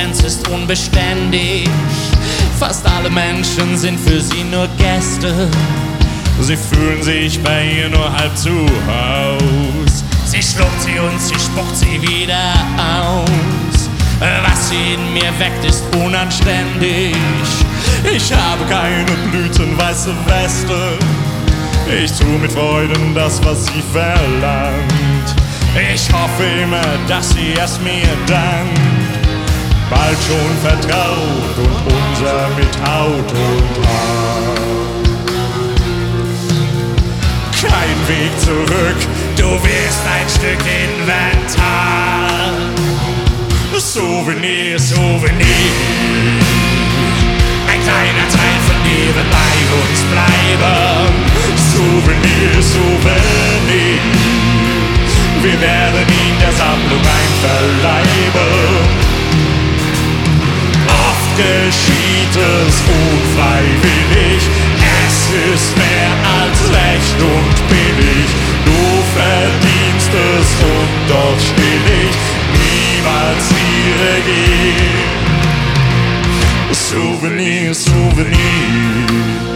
Konkurrenz ist unbeständig. Fast alle Menschen sind für sie nur Gäste. Sie fühlen sich bei ihr nur halb zu Haus. Sie schluckt sie und sie spuckt sie wieder aus. Was sie in mir weckt, ist unanständig. Ich habe keine blütenweiße Weste. Ich tu mit Freuden das, was sie verlangt. Ich hoffe immer, dass sie es mir dankt. Bald schon vertraut und unser mit Haut und Haar. Kein Weg zurück, du wirst ein Stück Inventar. Souvenir, Souvenir. Ein kleiner Teil von dir wird bei uns bleiben. Souvenir, Souvenir. Wir werden ihn der Sammlung einverleiben. Oft geschieht es unfreiwillig. Es ist mehr als recht und billig. Du verdienst es und doch still ich niemals ihre Gier. Souvenir, Souvenir.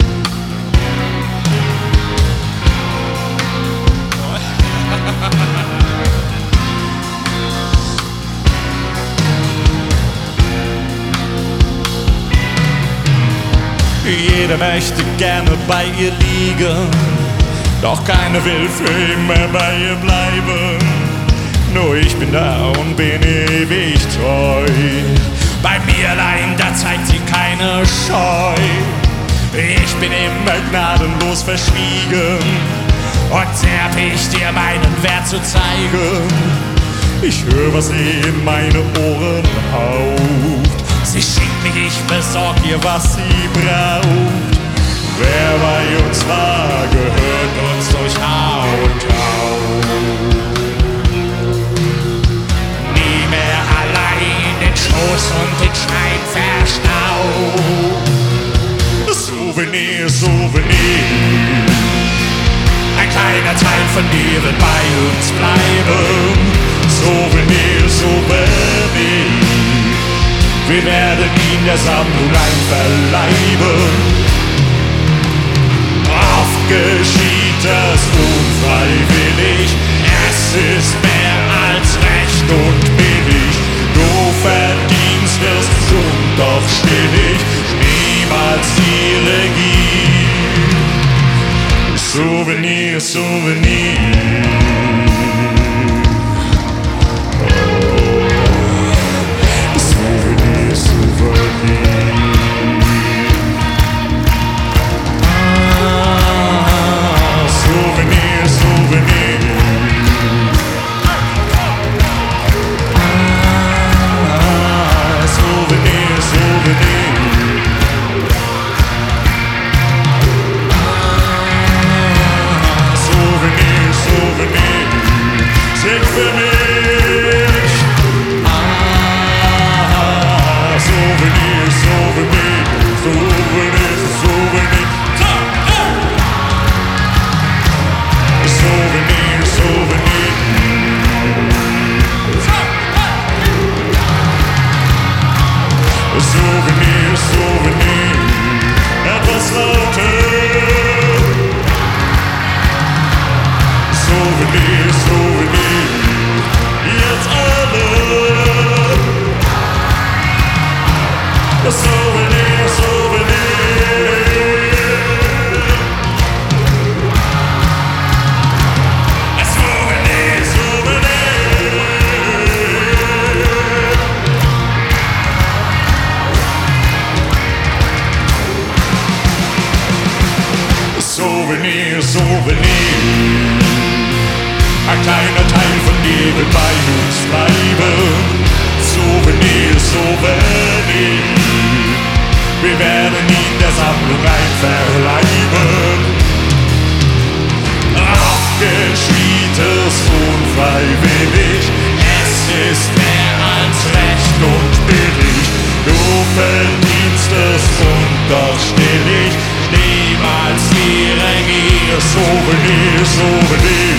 Jeder möchte gerne bei ihr liegen, doch keiner will für immer bei ihr bleiben. Nur ich bin da und bin ewig treu. Bei mir allein, da zeigt sie keine Scheu. Ich bin immer gnadenlos verschwiegen und zerrt ich dir meinen Wert zu zeigen. Ich höre, was sie in meine Ohren haucht. Sie schickt mich, ich besorg ihr, was sie braucht. Wer bei uns war, gehört uns durch Haut. Nie mehr allein den Schoß und den Schrein verstaubt. Souvenir, Souvenir. Ein kleiner Teil von dir wird bei uns bleiben. Souvenir, Souvenir. Wir werden ihn der Sammlung einverleiben. Oft geschieht es unfreiwillig. Es ist mehr als recht und billig. Du verdienst es und doch still ich niemals die Regie. Souvenir, Souvenir. Souvenir, Souvenir, etwas lauter. Souvenir, Souvenir, jetzt alle. Souvenir, Souvenir. Souvenir, Souvenir. Souvenir, Souvenir. Ein kleiner Teil von dir wird bei uns bleiben. Souvenir, Souvenir. Wir werden ihn der Sammlung einverleiben. Oft geschieht es unfreiwillig. Es ist mehr als recht und billig. Du verdienst es und doch still ich niemals die Regie. Souvenir, Souvenir.